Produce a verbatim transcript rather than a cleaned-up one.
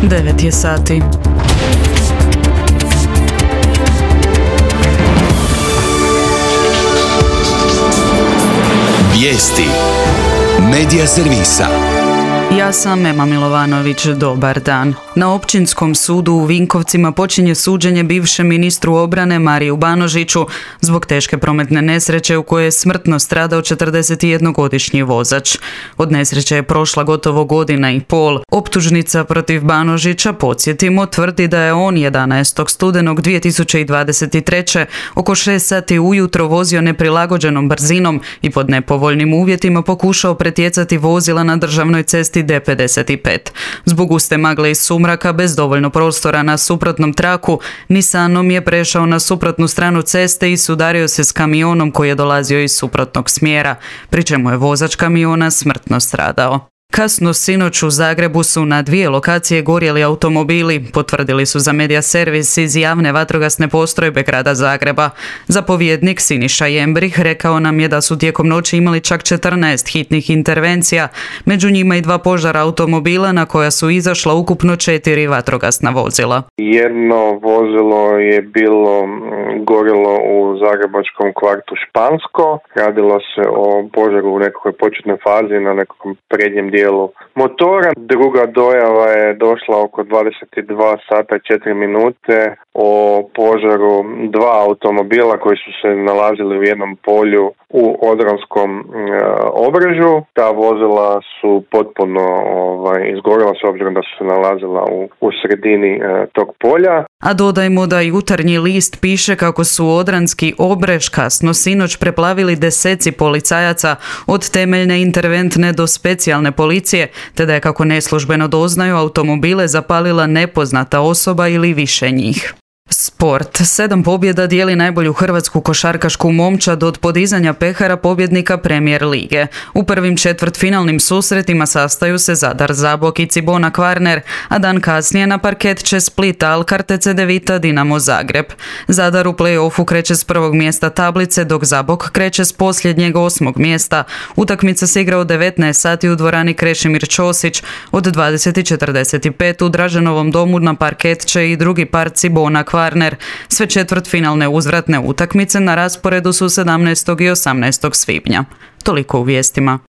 devet je sati. Vijesti Medija servisa. Ja sam Ema Milovanović, dobar dan. Na Općinskom sudu u Vinkovcima počinje suđenje bivšem ministru obrane Mariju Banožiću zbog teške prometne nesreće u kojoj je smrtno stradao četrdesetjednogodišnji vozač. Od nesreće je prošla gotovo godina i pol. Optužnica protiv Banožića, podsjetimo, tvrdi da je on jedanaestog studenog dvije tisuće dvadeset treće oko šest sati ujutro vozio neprilagođenom brzinom i pod nepovoljnim uvjetima pokušao pretjecati vozila na državnoj cesti D pedeset pet. Zbog guste magle i sumraka bez dovoljno prostora na suprotnom traku, Nissanom je prešao na suprotnu stranu ceste i sudario se s kamionom koji je dolazio iz suprotnog smjera, pri čemu je vozač kamiona smrtno stradao. Kasno sinoć u Zagrebu su na dvije lokacije gorjeli automobili, potvrdili su za Medija servis iz javne vatrogasne postrojbe grada Zagreba. Zapovjednik Siniša Jembrih rekao nam je da su tijekom noći imali čak četrnaest hitnih intervencija, među njima i dva požara automobila na koja su izašla ukupno četiri vatrogasna vozila. Jedno vozilo je bilo gorjelo u zagrebačkom kvartu Špansko. Radilo se o požaru u nekoj početnoj fazi na nekom prednjem dijelu motora. Druga dojava je došla oko dvadeset dva sata i četiri minute o požaru dva automobila koji su se nalazili u jednom polju u Odranskom e, obrežju. Ta vozila su potpuno ovaj, izgorjela s obzirom da su se nalazila u, u sredini e, tog polja. A dodajmo da Jutarnji list piše kako su Odranski obrež kasno sinoć preplavili deseci policajaca od temeljne interventne do specijalne policije, te da je, kako neslužbeno doznaju, automobile zapalila nepoznata osoba ili više njih. Sport. Sedam pobjeda dijeli najbolju hrvatsku košarkašku momčad od podizanja pehara pobjednika Premier lige. U prvim četvrtfinalnim susretima sastaju se Zadar Zabok i Cibona Kvarner, a dan kasnije na parket će Split Alkar te Cedevita Dinamo Zagreb. Zadar u play-offu kreće s prvog mjesta tablice, dok Zabok kreće s posljednjeg osmog mjesta. Utakmica se igra u devetnaest sati u dvorani Krešimir Ćosić. Od dvadeset četrdeset pet u Draženovom domu na parket će i drugi par Cibona Kvarner. Sve četvrtfinalne uzvratne utakmice na rasporedu su sedamnaestog i osamnaestog svibnja. Toliko u vijestima.